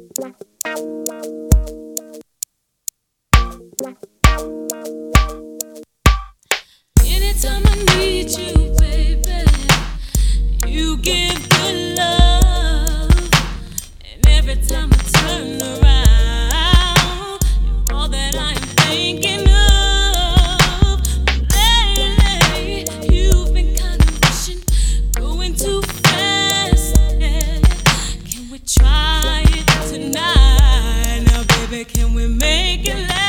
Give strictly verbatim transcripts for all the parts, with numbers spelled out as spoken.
Anytime I need you, baby, you give good love. And every time I turn around, you're all that I am thinking of. Lately, you've been kind of rushing, going too fast. Yeah. Can we try it tonight? Now, baby, can we make it last?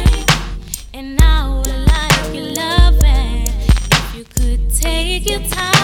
Take your time.